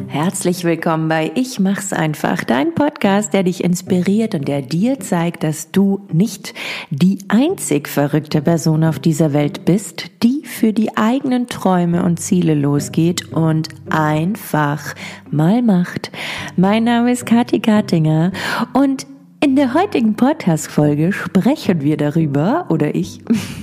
Herzlich willkommen bei Ich mach's einfach, dein Podcast, der dich inspiriert und der dir zeigt, dass du nicht die einzig verrückte Person auf dieser Welt bist, die für die eigenen Träume und Ziele losgeht und einfach mal macht. Mein Name ist Kathi Kattinger und in der heutigen Podcast-Folge sprechen wir darüber, oder ich,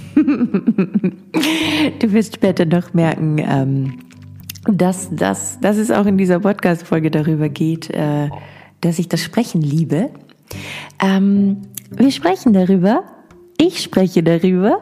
du wirst später noch merken, dass es auch in dieser Podcast-Folge darüber geht, dass ich das Sprechen liebe. Wir sprechen darüber, ich spreche darüber,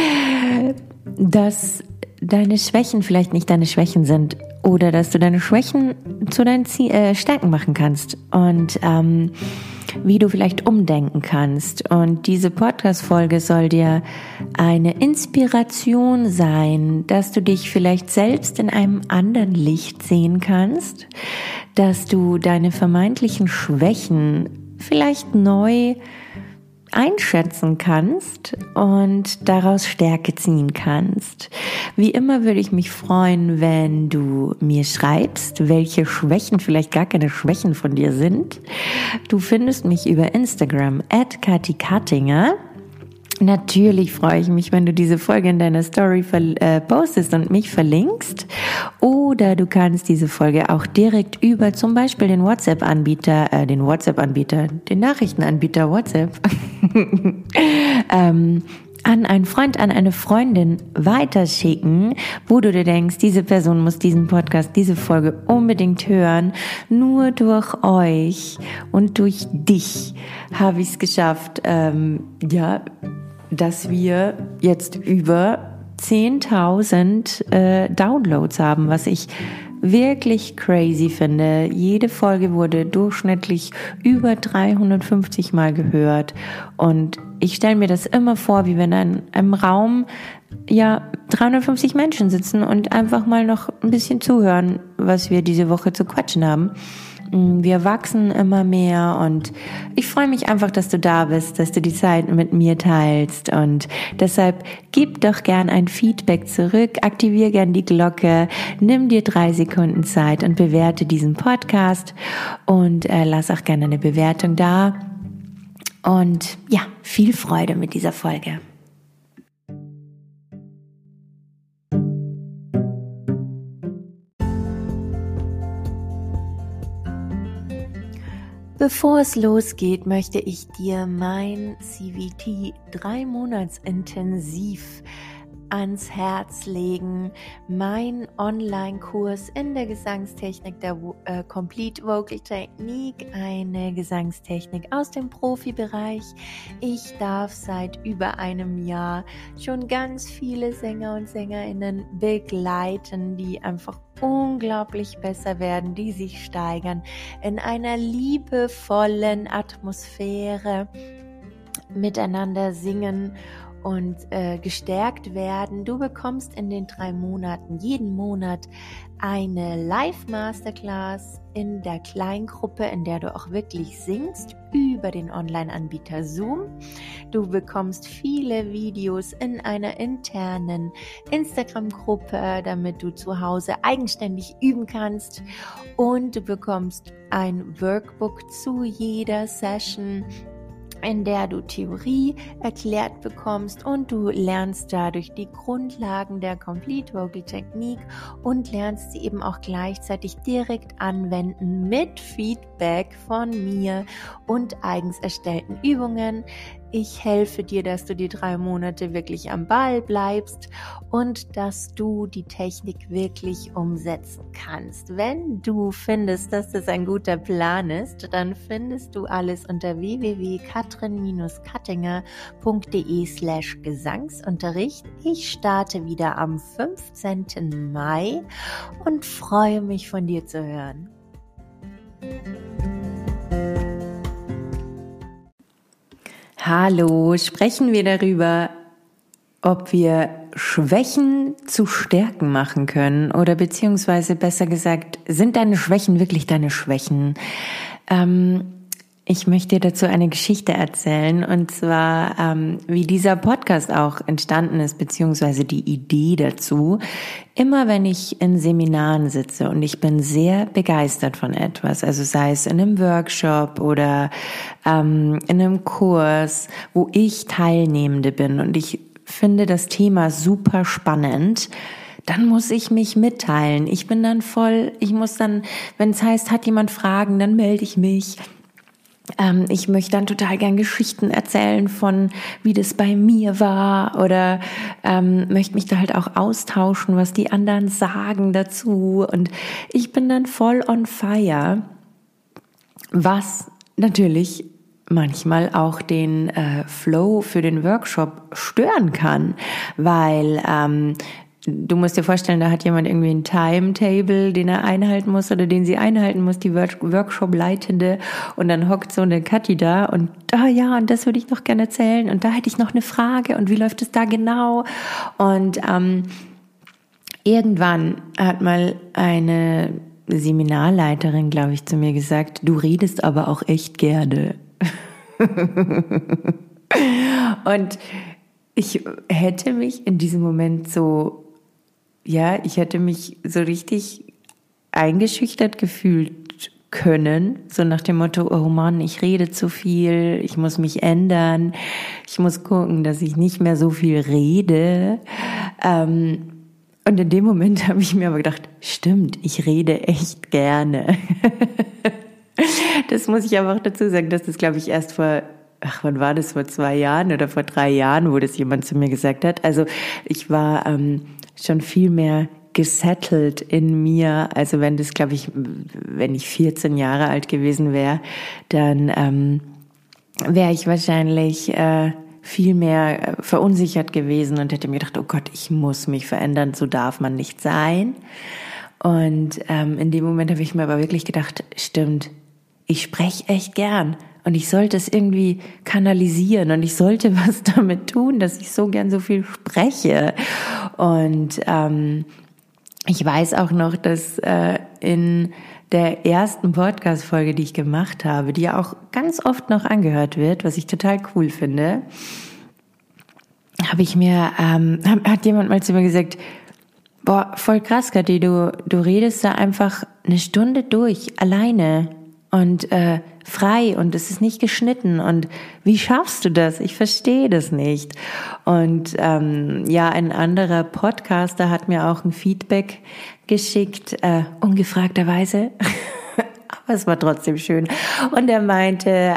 dass deine Schwächen vielleicht nicht deine Schwächen sind oder dass du deine Schwächen zu deinen Stärken machen kannst und wie du vielleicht umdenken kannst. Und diese Podcast-Folge soll dir eine Inspiration sein, dass du dich vielleicht selbst in einem anderen Licht sehen kannst, dass du deine vermeintlichen Schwächen vielleicht neu einschätzen kannst und daraus Stärke ziehen kannst. Wie immer würde ich mich freuen, wenn du mir schreibst, welche Schwächen vielleicht gar keine Schwächen von dir sind. Du findest mich über Instagram @KathiKattinger. Natürlich freue ich mich, wenn du diese Folge in deiner Story postest und mich verlinkst. Oder du kannst diese Folge auch direkt über zum Beispiel den Nachrichtenanbieter WhatsApp an einen Freund, an eine Freundin weiterschicken, wo du dir denkst, diese Person muss diesen Podcast, diese Folge unbedingt hören. Nur durch euch und durch dich habe ich es geschafft, dass wir jetzt über 10.000 Downloads haben, was ich wirklich crazy finde. Jede Folge wurde durchschnittlich über 350 Mal gehört und ich stelle mir das immer vor, wie wenn in einem Raum 350 Menschen sitzen und einfach mal noch ein bisschen zuhören, was wir diese Woche zu quatschen haben. Wir wachsen immer mehr und ich freue mich einfach, dass du da bist, dass du die Zeit mit mir teilst und deshalb gib doch gern ein Feedback zurück, aktiviere gern die Glocke, nimm dir 3 Sekunden Zeit und bewerte diesen Podcast und lass auch gerne eine Bewertung da und ja, viel Freude mit dieser Folge. Bevor es losgeht, möchte ich dir mein CVT 3 Monats intensiv ans Herz legen. Mein Online-Kurs in der Gesangstechnik, der Complete Vocal Technique, eine Gesangstechnik aus dem Profibereich. Ich darf seit über einem Jahr schon ganz viele Sänger und Sängerinnen begleiten, die einfach unglaublich besser werden, die sich steigern in einer liebevollen Atmosphäre, miteinander singen und gestärkt werden. Du bekommst in den 3 Monaten, jeden Monat, eine Live-Masterclass in der Kleingruppe, in der du auch wirklich singst, über den Online-Anbieter Zoom. Du bekommst viele Videos in einer internen Instagram-Gruppe, damit du zu Hause eigenständig üben kannst. Und du bekommst ein Workbook zu jeder Session, in der du Theorie erklärt bekommst und du lernst dadurch die Grundlagen der Complete Vocal Technique und lernst sie eben auch gleichzeitig direkt anwenden mit Feedback von mir und eigens erstellten Übungen. Ich helfe dir, dass du die 3 Monate wirklich am Ball bleibst und dass du die Technik wirklich umsetzen kannst. Wenn du findest, dass das ein guter Plan ist, dann findest du alles unter www.katrin-kattinger.de/Gesangsunterricht. Ich starte wieder am 15. Mai und freue mich, von dir zu hören. Hallo, sprechen wir darüber, ob wir Schwächen zu Stärken machen können oder beziehungsweise besser gesagt, sind deine Schwächen wirklich deine Schwächen? Ich möchte dir dazu eine Geschichte erzählen, und zwar, wie dieser Podcast auch entstanden ist, beziehungsweise die Idee dazu. Immer wenn ich in Seminaren sitze und ich bin sehr begeistert von etwas, also sei es in einem Workshop oder in einem Kurs, wo ich Teilnehmende bin und ich finde das Thema super spannend, dann muss ich mich mitteilen. Ich muss dann, wenn es heißt, hat jemand Fragen, dann melde ich mich. Ich möchte dann total gern Geschichten erzählen von, wie das bei mir war, oder möchte mich da halt auch austauschen, was die anderen sagen dazu. Und ich bin dann voll on fire, was natürlich manchmal auch den Flow für den Workshop stören kann, weil du musst dir vorstellen, da hat jemand irgendwie ein Timetable, den er einhalten muss oder den sie einhalten muss, die Workshop-Leitende, und dann hockt so eine Kathi da und und das würde ich noch gerne erzählen und da hätte ich noch eine Frage und wie läuft es da genau? Und irgendwann hat mal eine Seminarleiterin, glaube ich, zu mir gesagt, du redest aber auch echt gerne. Und ich hätte mich in diesem Moment ich hätte mich so richtig eingeschüchtert gefühlt können, so nach dem Motto, oh Mann, ich rede zu viel, ich muss mich ändern, ich muss gucken, dass ich nicht mehr so viel rede. Und in dem Moment habe ich mir aber gedacht, stimmt, ich rede echt gerne. Das muss ich aber auch dazu sagen, dass das, glaube ich, erst wann war das, vor 2 Jahren oder vor 3 Jahren, wo das jemand zu mir gesagt hat. Also ich war schon viel mehr gesettelt in mir. Also wenn ich 14 Jahre alt gewesen wäre, dann wäre ich wahrscheinlich viel mehr verunsichert gewesen und hätte mir gedacht, oh Gott, ich muss mich verändern, so darf man nicht sein. Und in dem Moment habe ich mir aber wirklich gedacht, stimmt, ich spreche echt gern. Und ich sollte es irgendwie kanalisieren und ich sollte was damit tun, dass ich so gern so viel spreche. Und ich weiß auch noch, dass in der ersten Podcast-Folge, die ich gemacht habe, die ja auch ganz oft noch angehört wird, was ich total cool finde, hat jemand mal zu mir gesagt, boah, voll krass, Kathi, du redest da einfach eine Stunde durch, alleine. Und frei und es ist nicht geschnitten und wie schaffst du das? Ich verstehe das nicht. Und ein anderer Podcaster hat mir auch ein Feedback geschickt, ungefragterweise, aber es war trotzdem schön. Und er meinte,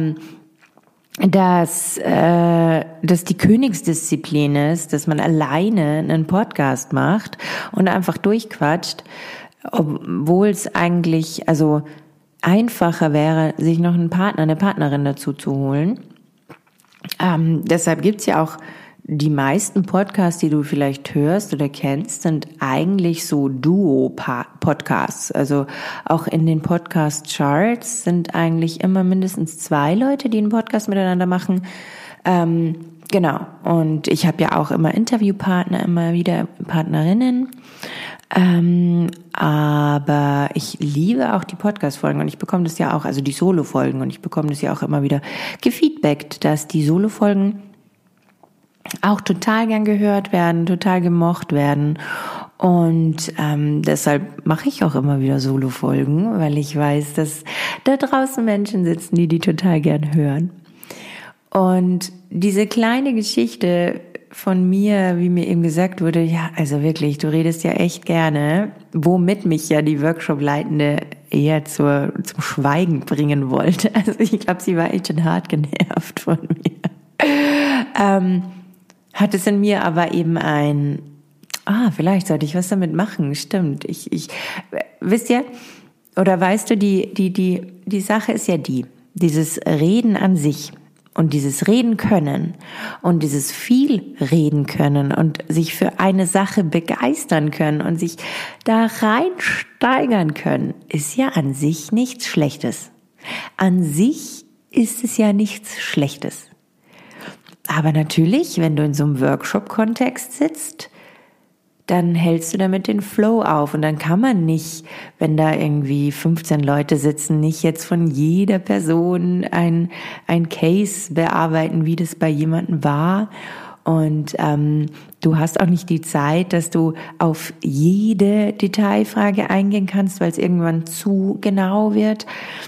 dass die Königsdisziplin ist, dass man alleine einen Podcast macht und einfach durchquatscht, obwohl es eigentlich, einfacher wäre, sich noch einen Partner, eine Partnerin dazu zu holen. Deshalb gibt's ja auch die meisten Podcasts, die du vielleicht hörst oder kennst, sind eigentlich so Duo-Podcasts. Also auch in den Podcast-Charts sind eigentlich immer mindestens 2 Leute, die einen Podcast miteinander machen. Genau. Und ich habe ja auch immer Interviewpartner, immer wieder Partnerinnen. Aber ich liebe auch die Podcast-Folgen und ich bekomme das ja auch, also die Solo-Folgen, und ich bekomme das ja auch immer wieder gefeedbackt, dass die Solo-Folgen auch total gern gehört werden, total gemocht werden. Und deshalb mache ich auch immer wieder Solo-Folgen, weil ich weiß, dass da draußen Menschen sitzen, die total gern hören. Und diese kleine Geschichte von mir, wie mir eben gesagt wurde, ja, also wirklich, du redest ja echt gerne, womit mich ja die Workshop-Leitende eher zum Schweigen bringen wollte. Also ich glaube, sie war echt schon hart genervt von mir. Hat es in mir aber eben vielleicht sollte ich was damit machen, stimmt. Wisst ihr, oder weißt du, die Sache ist ja dieses Reden an sich. Und dieses Reden können und dieses viel reden können und sich für eine Sache begeistern können und sich da reinsteigern können, ist ja an sich nichts Schlechtes. An sich ist es ja nichts Schlechtes. Aber natürlich, wenn du in so einem Workshop-Kontext sitzt, dann hältst du damit den Flow auf. Und dann kann man nicht, wenn da irgendwie 15 Leute sitzen, nicht jetzt von jeder Person ein Case bearbeiten, wie das bei jemandem war. Und du hast auch nicht die Zeit, dass du auf jede Detailfrage eingehen kannst, weil es irgendwann zu genau wird.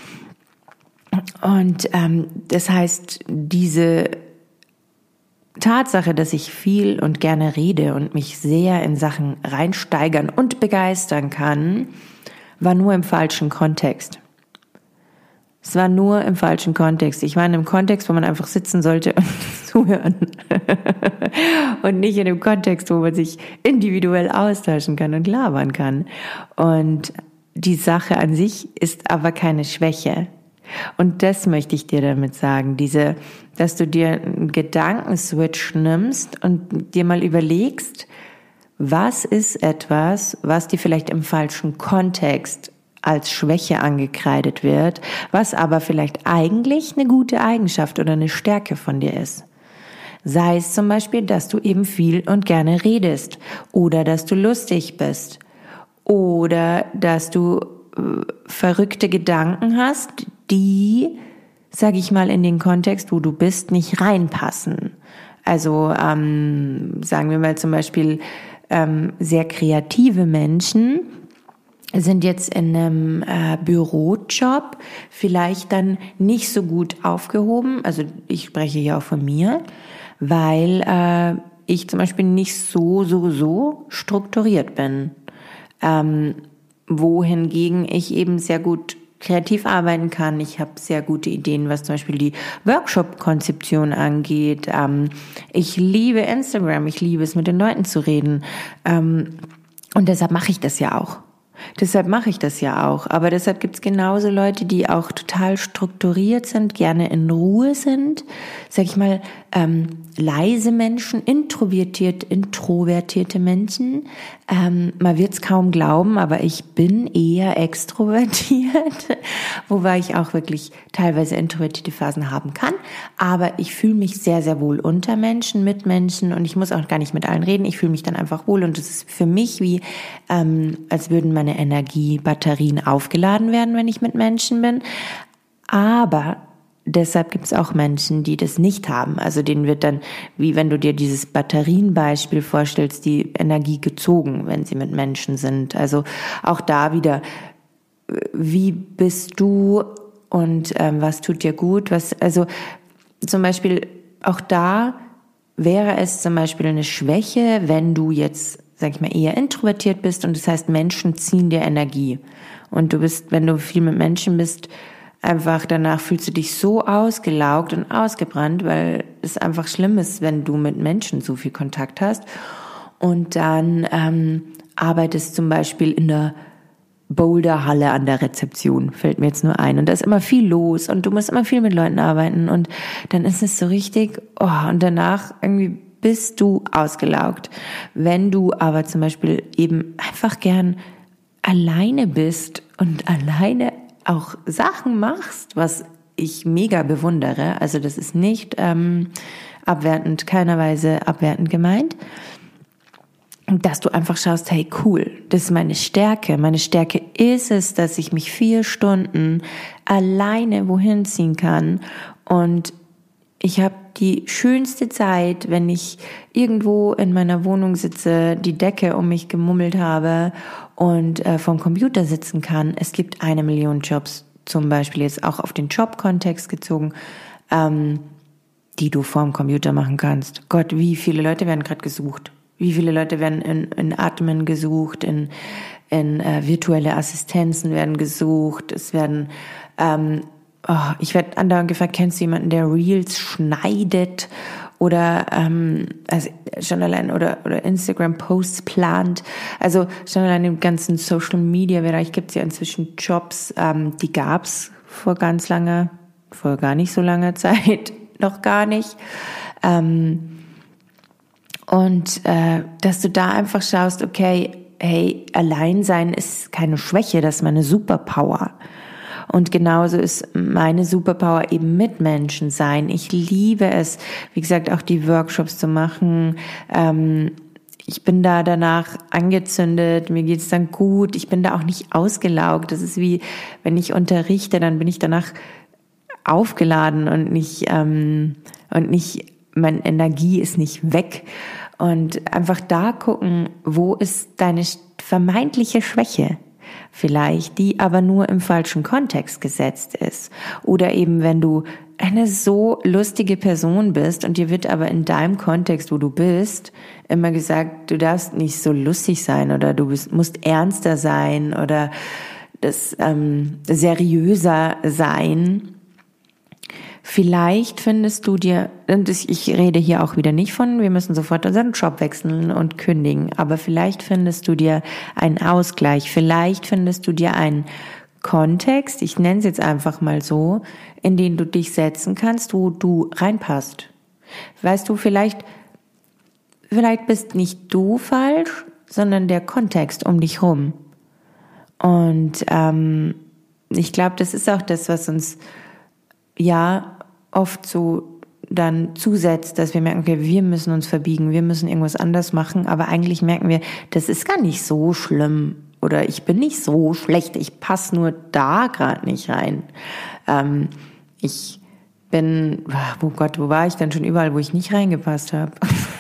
Und das heißt, diese Tatsache, dass ich viel und gerne rede und mich sehr in Sachen reinsteigern und begeistern kann, war nur im falschen Kontext. Es war nur im falschen Kontext. Ich war in einem Kontext, wo man einfach sitzen sollte und zuhören. Und nicht in einem Kontext, wo man sich individuell austauschen kann und labern kann. Und die Sache an sich ist aber keine Schwäche. Und das möchte ich dir damit sagen, dass du dir einen Gedankenswitch nimmst und dir mal überlegst, was ist etwas, was dir vielleicht im falschen Kontext als Schwäche angekreidet wird, was aber vielleicht eigentlich eine gute Eigenschaft oder eine Stärke von dir ist. Sei es zum Beispiel, dass du eben viel und gerne redest oder dass du lustig bist oder dass du verrückte Gedanken hast, die, sage ich mal, in den Kontext, wo du bist, nicht reinpassen. Also sagen wir mal zum Beispiel, sehr kreative Menschen sind jetzt in einem Bürojob vielleicht dann nicht so gut aufgehoben. Also ich spreche hier auch von mir, weil ich zum Beispiel nicht so strukturiert bin. Wohingegen ich eben sehr gut kreativ arbeiten kann. Ich habe sehr gute Ideen, was zum Beispiel die Workshop-Konzeption angeht. Ich liebe Instagram, ich liebe es, mit den Leuten zu reden. Und deshalb mache ich das ja auch. Aber deshalb gibt es genauso Leute, die auch total strukturiert sind, gerne in Ruhe sind, sag ich mal, leise Menschen, introvertierte Menschen. Man wird es kaum glauben, aber ich bin eher extrovertiert, wobei ich auch wirklich teilweise introvertierte Phasen haben kann. Aber ich fühle mich sehr, sehr wohl unter Menschen, mit Menschen und ich muss auch gar nicht mit allen reden. Ich fühle mich dann einfach wohl und es ist für mich wie, als würden meine Energiebatterien aufgeladen werden, wenn ich mit Menschen bin. Aber deshalb gibt es auch Menschen, die das nicht haben. Also denen wird dann, wie wenn du dir dieses Batterienbeispiel vorstellst, die Energie gezogen, wenn sie mit Menschen sind. Also auch da wieder, wie bist du und was tut dir gut? Also zum Beispiel auch da wäre es zum Beispiel eine Schwäche, wenn du jetzt, sag ich mal, eher introvertiert bist und das heißt, Menschen ziehen dir Energie. Und du bist, wenn du viel mit Menschen bist, einfach danach fühlst du dich so ausgelaugt und ausgebrannt, weil es einfach schlimm ist, wenn du mit Menschen so viel Kontakt hast. Und dann arbeitest zum Beispiel in der Boulderhalle an der Rezeption, fällt mir jetzt nur ein. Und da ist immer viel los und du musst immer viel mit Leuten arbeiten. Und dann ist es so richtig, und danach irgendwie bist du ausgelaugt. Wenn du aber zum Beispiel eben einfach gern alleine bist und alleine auch Sachen machst, was ich mega bewundere, also das ist nicht abwertend, keinerweise abwertend gemeint, dass du einfach schaust, hey cool, das ist meine Stärke. Meine Stärke ist es, dass ich mich 4 Stunden alleine wohin ziehen kann und ich habe die schönste Zeit, wenn ich irgendwo in meiner Wohnung sitze, die Decke um mich gemummelt habe und vorm Computer sitzen kann. Es gibt 1 Million Jobs, zum Beispiel jetzt auch auf den Jobkontext gezogen, die du vorm Computer machen kannst. Gott, wie viele Leute werden gerade gesucht? Wie viele Leute werden in Admin gesucht, in virtuelle Assistenzen werden gesucht, es werden ich werde andauernd gefragt, kennst du jemanden, der Reels schneidet oder also schon allein oder Instagram-Posts plant? Also schon allein im ganzen Social-Media-Bereich gibt es ja inzwischen Jobs, die gab es vor gar nicht so langer Zeit, noch gar nicht. Dass du da einfach schaust, okay, hey, Alleinsein ist keine Schwäche, das ist meine Superpower. Und genauso ist meine Superpower eben mit Menschen sein. Ich liebe es, wie gesagt, auch die Workshops zu machen. ich bin da danach angezündet, mir geht's dann gut, ich bin da auch nicht ausgelaugt. Das ist wie, wenn ich unterrichte, dann bin ich danach aufgeladen und nicht, meine Energie ist nicht weg. Und einfach da gucken, wo ist deine vermeintliche Schwäche? Vielleicht, die aber nur im falschen Kontext gesetzt ist. Oder eben, wenn du eine so lustige Person bist und dir wird aber in deinem Kontext, wo du bist, immer gesagt, du darfst nicht so lustig sein oder musst ernster sein oder seriöser sein. Vielleicht findest du dir, und ich rede hier auch wieder nicht von, wir müssen sofort unseren Job wechseln und kündigen, aber vielleicht findest du dir einen Ausgleich, vielleicht findest du dir einen Kontext, ich nenne es jetzt einfach mal so, in den du dich setzen kannst, wo du reinpasst. Weißt du, vielleicht bist nicht du falsch, sondern der Kontext um dich rum. Und ich glaube, das ist auch das, was uns oft so dann zusetzt, dass wir merken, okay, wir müssen uns verbiegen, wir müssen irgendwas anders machen, aber eigentlich merken wir, das ist gar nicht so schlimm oder ich bin nicht so schlecht, ich passe nur da gerade nicht rein. Ich bin, oh Gott, wo war ich denn schon überall, wo ich nicht reingepasst habe?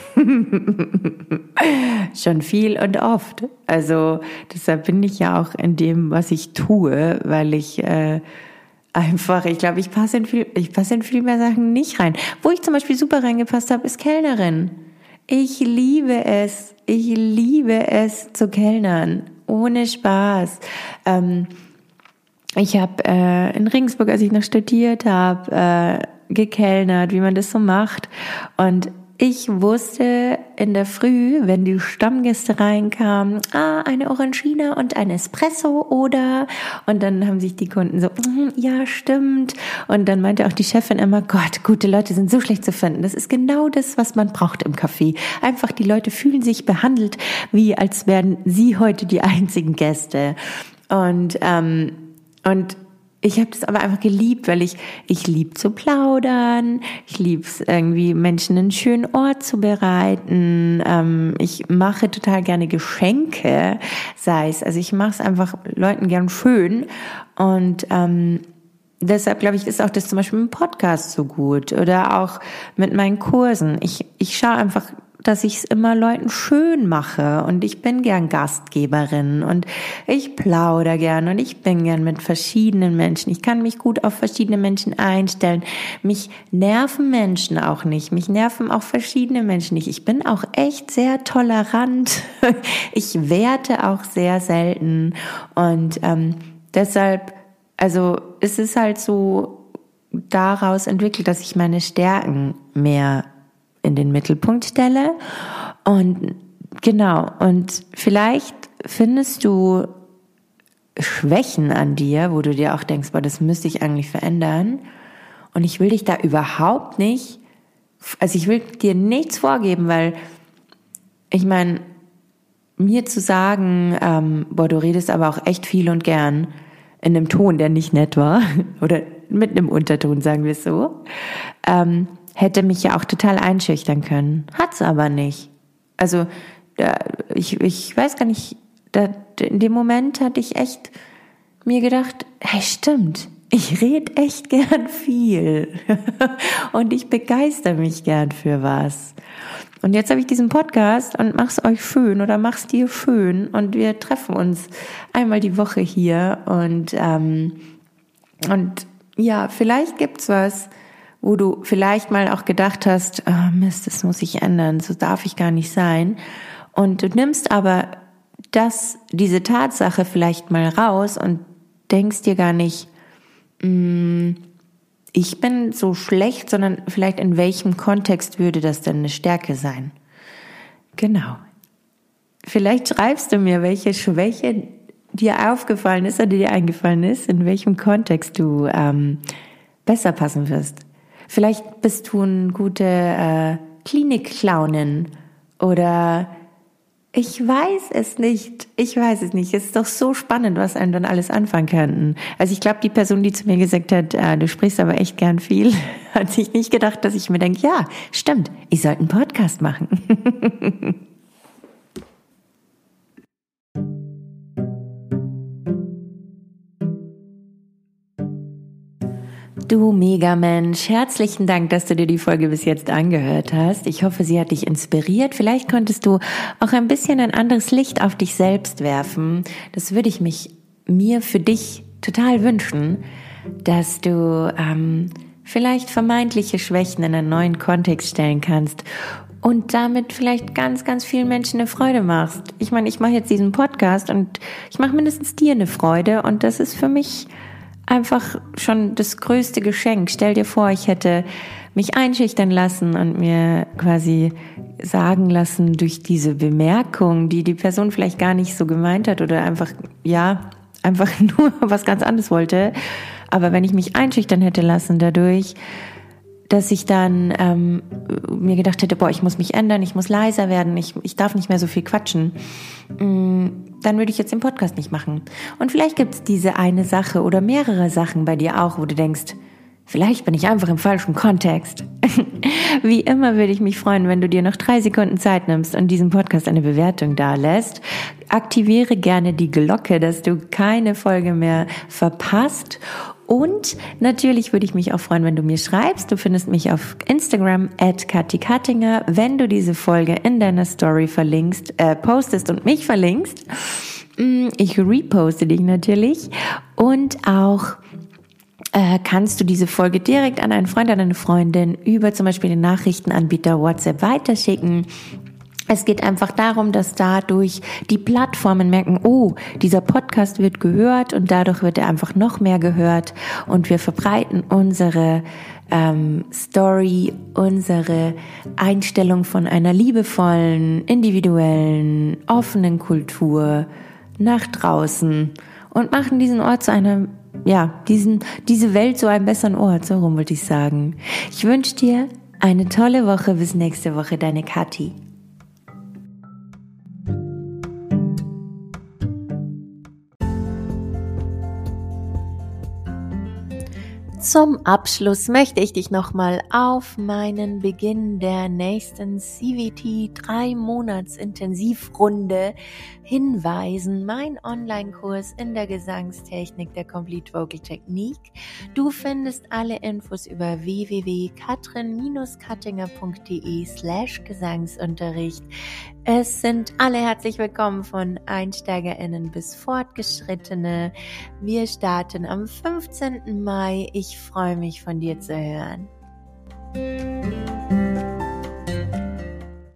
Schon viel und oft. Also deshalb bin ich ja auch in dem, was ich tue, weil ich ich glaube, ich passe in viel mehr Sachen nicht rein. Wo ich zum Beispiel super reingepasst habe, ist Kellnerin. Ich liebe es zu kellnern. Ohne Spaß. Ich habe in Regensburg, als ich noch studiert habe, gekellnert, wie man das so macht. Und ich wusste in der Früh, wenn die Stammgäste reinkamen, eine Orangina und ein Espresso oder, und dann haben sich die Kunden so, ja, stimmt. Und dann meinte auch die Chefin immer, Gott, gute Leute sind so schlecht zu finden. Das ist genau das, was man braucht im Café. Einfach die Leute fühlen sich behandelt, wie als wären sie heute die einzigen Gäste. Und ich habe das aber einfach geliebt, weil ich lieb zu plaudern, ich lieb's irgendwie Menschen einen schönen Ort zu bereiten, ich mache total gerne Geschenke, also ich mache es einfach Leuten gern schön und deshalb glaube ich, ist auch das zum Beispiel im Podcast so gut oder auch mit meinen Kursen. Ich schaue einfach, dass ich es immer Leuten schön mache und ich bin gern Gastgeberin und ich plaudere gern und ich bin gern mit verschiedenen Menschen. Ich kann mich gut auf verschiedene Menschen einstellen. Mich nerven Menschen auch nicht. Mich nerven auch verschiedene Menschen nicht. Ich bin auch echt sehr tolerant. Ich werte auch sehr selten und deshalb, also es ist halt so daraus entwickelt, dass ich meine Stärken mehr in den Mittelpunkt stelle und genau, und vielleicht findest du Schwächen an dir, wo du dir auch denkst, boah, das müsste ich eigentlich verändern und ich will dich da überhaupt nicht, also ich will dir nichts vorgeben, weil ich meine, mir zu sagen, boah, du redest aber auch echt viel und gern in einem Ton, der nicht nett war oder mit einem Unterton, sagen wir es so, hätte mich ja auch total einschüchtern können. Hat's aber nicht. Also ich weiß gar nicht, in dem Moment hatte ich echt mir gedacht, hey, stimmt, ich rede echt gern viel und ich begeister mich gern für was. Und jetzt habe ich diesen Podcast und mach's euch schön oder mach's dir schön und wir treffen uns einmal die Woche hier und ja, vielleicht gibt's was, wo du vielleicht mal auch gedacht hast, Mist, das muss ich ändern, so darf ich gar nicht sein. Und du nimmst aber diese Tatsache vielleicht mal raus und denkst dir gar nicht, ich bin so schlecht, sondern vielleicht in welchem Kontext würde das denn eine Stärke sein? Genau. Vielleicht schreibst du mir, welche Schwäche dir aufgefallen ist oder dir eingefallen ist, in welchem Kontext du besser passen wirst. Vielleicht bist du eine gute Klinik-Clownin oder ich weiß es nicht. Es ist doch so spannend, was einem dann alles anfangen kann. Also ich glaube, die Person, die zu mir gesagt hat, du sprichst aber echt gern viel, hat sich nicht gedacht, dass ich mir denke, ja, stimmt, ich sollte einen Podcast machen. Du Megamensch, herzlichen Dank, dass du dir die Folge bis jetzt angehört hast. Ich hoffe, sie hat dich inspiriert. Vielleicht konntest du auch ein bisschen ein anderes Licht auf dich selbst werfen. Das würde ich mir für dich total wünschen, dass du vielleicht vermeintliche Schwächen in einen neuen Kontext stellen kannst und damit vielleicht ganz, ganz vielen Menschen eine Freude machst. Ich meine, ich mache jetzt diesen Podcast und ich mache mindestens dir eine Freude und das ist für mich einfach schon das größte Geschenk. Stell dir vor, ich hätte mich einschüchtern lassen und mir quasi sagen lassen durch diese Bemerkung, die die Person vielleicht gar nicht so gemeint hat oder einfach nur was ganz anderes wollte. Aber wenn ich mich einschüchtern hätte lassen dadurch, dass ich dann mir gedacht hätte, ich muss mich ändern, ich muss leiser werden, ich darf nicht mehr so viel quatschen, dann würde ich jetzt den Podcast nicht machen. Und vielleicht gibt es diese eine Sache oder mehrere Sachen bei dir auch, wo du denkst, vielleicht bin ich einfach im falschen Kontext. Wie immer würde ich mich freuen, wenn du dir noch 3 Sekunden Zeit nimmst und diesem Podcast eine Bewertung dalässt. Aktiviere gerne die Glocke, dass du keine Folge mehr verpasst. Und natürlich würde ich mich auch freuen, wenn du mir schreibst. Du findest mich auf Instagram @KatiKattinger. Wenn du diese Folge in deiner Story postest und mich verlinkst, ich reposte dich natürlich. Und auch kannst du diese Folge direkt an einen Freund, an eine Freundin über zum Beispiel den Nachrichtenanbieter WhatsApp weiterschicken. Es geht einfach darum, dass dadurch die Plattformen merken, dieser Podcast wird gehört und dadurch wird er einfach noch mehr gehört und wir verbreiten unsere Story, unsere Einstellung von einer liebevollen, individuellen, offenen Kultur nach draußen und machen diesen Ort zu einer, diese Welt zu einem besseren Ort, so rum wollte ich sagen. Ich wünsche dir eine tolle Woche, bis nächste Woche, deine Kathi. Zum Abschluss möchte ich dich nochmal auf meinen Beginn der nächsten CVT 3-Monats-Intensivrunde hinweisen. Mein Online-Kurs in der Gesangstechnik der Complete Vocal Technique. Du findest alle Infos über www.katrin-kattinger.de/Gesangsunterricht. Es sind alle herzlich willkommen von EinsteigerInnen bis Fortgeschrittene. Wir starten am 15. Mai. Ich freue mich, von dir zu hören.